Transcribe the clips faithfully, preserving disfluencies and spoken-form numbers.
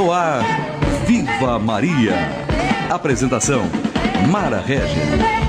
No ar, Viva Maria. Apresentação, Mara Régia.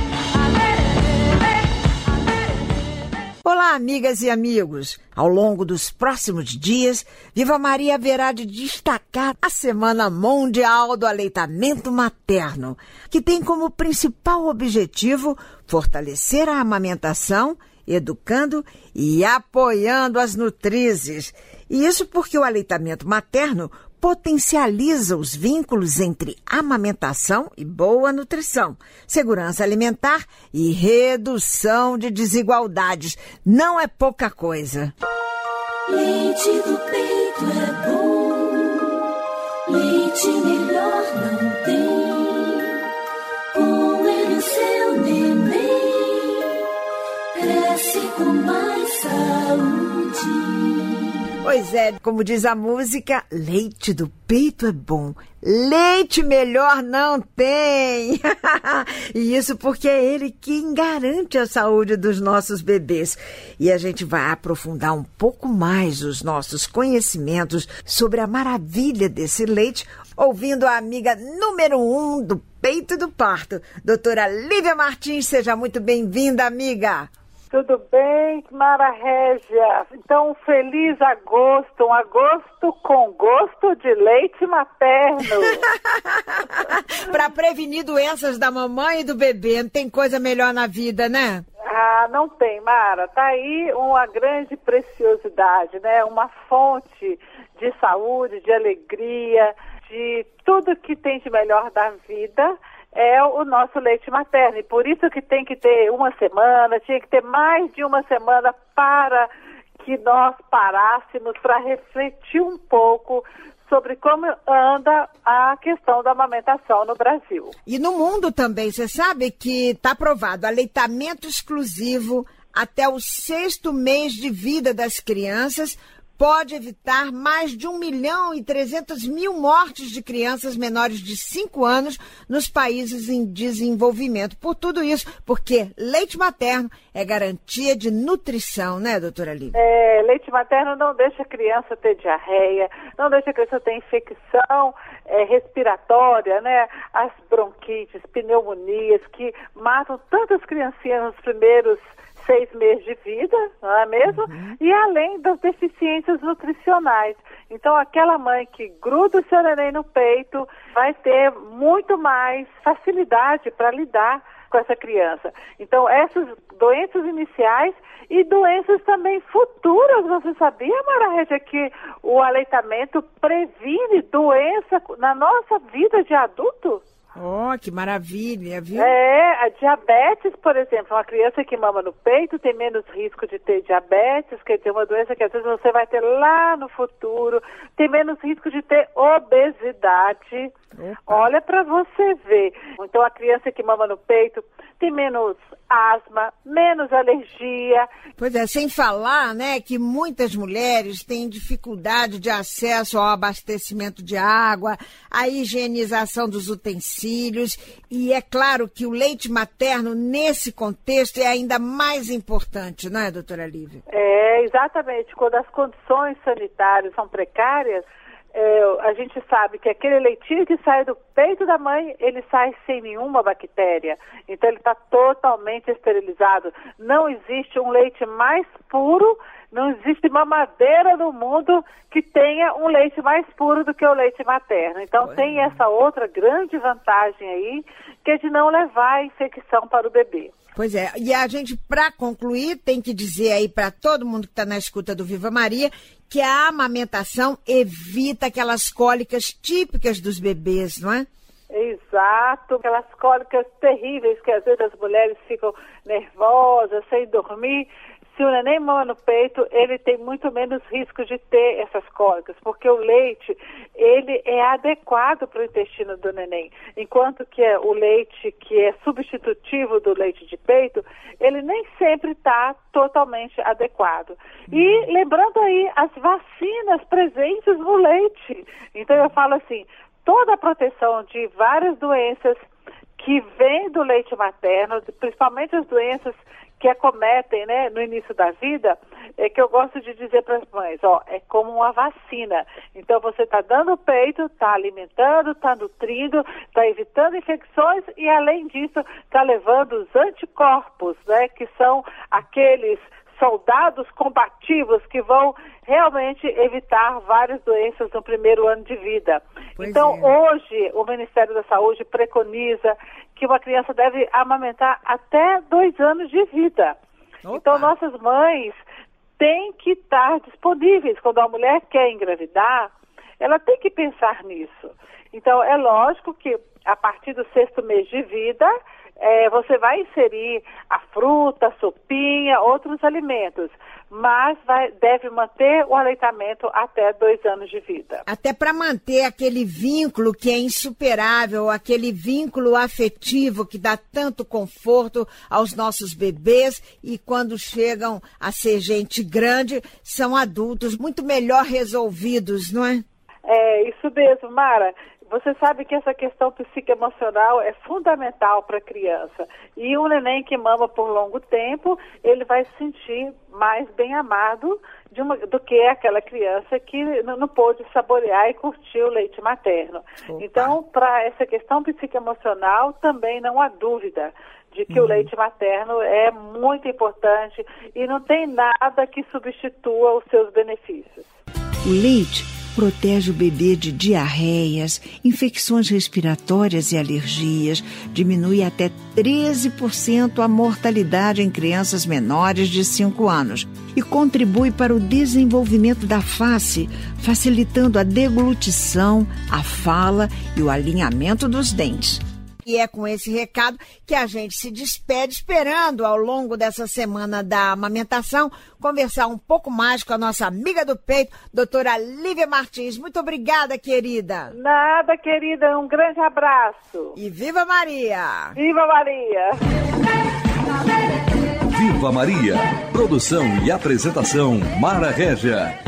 Olá, amigas e amigos. Ao longo dos próximos dias, Viva Maria haverá de destacar a Semana Mundial do Aleitamento Materno, que tem como principal objetivo fortalecer a amamentação, educando e apoiando as nutrizes. E isso porque o aleitamento materno potencializa os vínculos entre amamentação e boa nutrição, segurança alimentar e redução de desigualdades. Não é pouca coisa. Leite do peito é bom, leite melhor não tem. Com ele seu neném cresce com mais saúde. Pois é, como diz a música, leite do peito é bom, leite melhor não tem. E isso porque é ele quem garante a saúde dos nossos bebês. E a gente vai aprofundar um pouco mais os nossos conhecimentos sobre a maravilha desse leite, ouvindo a amiga número um do peito do parto, doutora Lívia Martins. Seja muito bem-vinda, amiga. Tudo bem, Mara Régia? Então, feliz agosto, um agosto com gosto de leite materno. Para prevenir doenças da mamãe e do bebê, não tem coisa melhor na vida, né? Ah, não tem, Mara. Tá aí uma grande preciosidade, né? Uma fonte de saúde, de alegria, de tudo que tem de melhor da vida. É o nosso leite materno, e por isso que tem que ter uma semana, tinha que ter mais de uma semana para que nós parássemos para refletir um pouco sobre como anda a questão da amamentação no Brasil. E no mundo também, você sabe que está aprovado aleitamento exclusivo até o sexto mês de vida das crianças, pode evitar mais de um milhão e trezentas mil mortes de crianças menores de cinco anos nos países em desenvolvimento. Por tudo isso, porque leite materno é garantia de nutrição, né, doutora Lívia? É, leite materno não deixa a criança ter diarreia, não deixa a criança ter infecção é, respiratória, né? As bronquites, pneumonias que matam tantas criancinhas nos primeiros seis meses de vida, não é mesmo? Uhum. E além das deficiências nutricionais. Então, aquela mãe que gruda o seu neném no peito vai ter muito mais facilidade para lidar com essa criança. Então, essas doenças iniciais e doenças também futuras, você sabia, Mara Régia, que o aleitamento previne doença na nossa vida de adulto? Oh, que maravilha, viu? É, a diabetes, por exemplo, uma criança que mama no peito tem menos risco de ter diabetes, quer dizer, uma doença que às vezes você vai ter lá no futuro, tem menos risco de ter obesidade. Opa. Olha para você ver. Então, a criança que mama no peito tem menos asma, menos alergia. Pois é, sem falar, né, que muitas mulheres têm dificuldade de acesso ao abastecimento de água, à higienização dos utensílios, e é claro que o leite materno, nesse contexto, é ainda mais importante, não é, doutora Lívia? É, exatamente. Quando as condições sanitárias são precárias, É, a gente sabe que aquele leitinho que sai do peito da mãe, ele sai sem nenhuma bactéria. Então, ele está totalmente esterilizado. Não existe um leite mais puro, não existe mamadeira no mundo que tenha um leite mais puro do que o leite materno. Então, tem essa outra grande vantagem aí, que é de não levar a infecção para o bebê. Pois é, e a gente, para concluir, tem que dizer aí para todo mundo que está na escuta do Viva Maria que a amamentação evita aquelas cólicas típicas dos bebês, não é? Exato, aquelas cólicas terríveis que às vezes as mulheres ficam nervosas, sem dormir. Se o neném mama no peito, ele tem muito menos risco de ter essas cólicas, porque o leite, ele é adequado para o intestino do neném, enquanto que o leite que é substitutivo do leite de peito, ele nem sempre está totalmente adequado. E lembrando aí as vacinas presentes no leite. Então eu falo assim, toda a proteção de várias doenças que vem do leite materno, principalmente as doenças que acometem, né, no início da vida, é que eu gosto de dizer para as mães, ó, é como uma vacina. Então você está dando o peito, está alimentando, está nutrindo, está evitando infecções e além disso está levando os anticorpos, né, que são aqueles soldados combativos que vão realmente evitar várias doenças no primeiro ano de vida. Pois então, é. Hoje, o Ministério da Saúde preconiza que uma criança deve amamentar até dois anos de vida. Opa. Então, nossas mães têm que estar disponíveis. Quando a mulher quer engravidar, ela tem que pensar nisso. Então, é lógico que a partir do sexto mês de vida, É, você vai inserir a fruta, a sopinha, outros alimentos, mas vai, deve manter o aleitamento até dois anos de vida. Até para manter aquele vínculo que é insuperável, aquele vínculo afetivo que dá tanto conforto aos nossos bebês e quando chegam a ser gente grande, são adultos muito melhor resolvidos, não é? É, isso mesmo, Mara. Você sabe que essa questão psicoemocional é fundamental para a criança. E um neném que mama por longo tempo, ele vai se sentir mais bem amado de uma, do que aquela criança que não, não pôde saborear e curtir o leite materno. Opa. Então, para essa questão psicoemocional, também não há dúvida de que uhum. o leite materno é muito importante e não tem nada que substitua os seus benefícios. O leite protege o bebê de diarreias, infecções respiratórias e alergias, diminui até treze por cento a mortalidade em crianças menores de cinco anos e contribui para o desenvolvimento da face, facilitando a deglutição, a fala e o alinhamento dos dentes. E é com esse recado que a gente se despede, esperando ao longo dessa semana da amamentação conversar um pouco mais com a nossa amiga do peito, doutora Lívia Martins. Muito obrigada, querida. Nada, querida. Um grande abraço. E viva Maria! Viva Maria! Viva Maria! Produção e apresentação Mara Régia.